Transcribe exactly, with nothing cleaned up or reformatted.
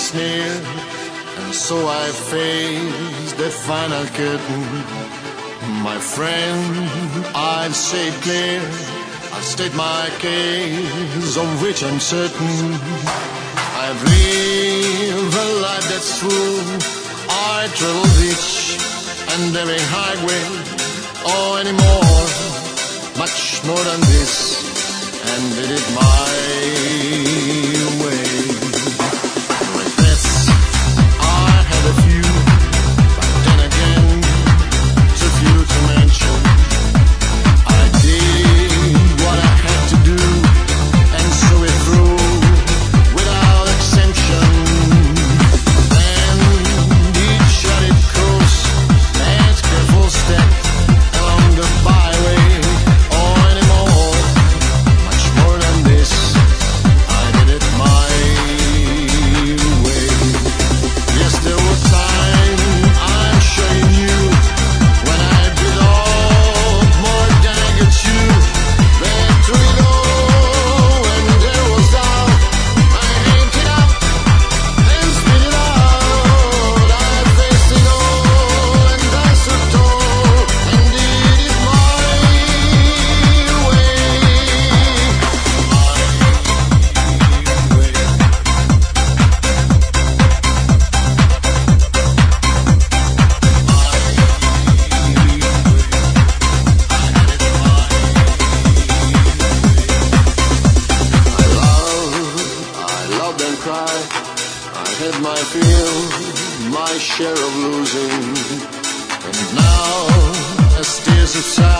is near, and so I face the final curtain. My friend, I've said clear, I've stated my case, of which I'm certain. I've lived a life that's full. I traveled rich and every highway, oh, anymore, much more than this, and did it my way. Regrets, I had a few, but then again, too few to mention. I did what I had to do, and so it through, without exemption. Then each shot it course, and careful step along the byway, or anymore, much more than this, I did it my way. Yes, there was time, I'm sure you knew, when I bit off more than I could chew. Then through it all, when there was doubt, I aimed it up and spit it out. I faced it all and I stood tall and did it my way. I love, I loved and cried. I had my fill, my share of losing. And now, as tears subside,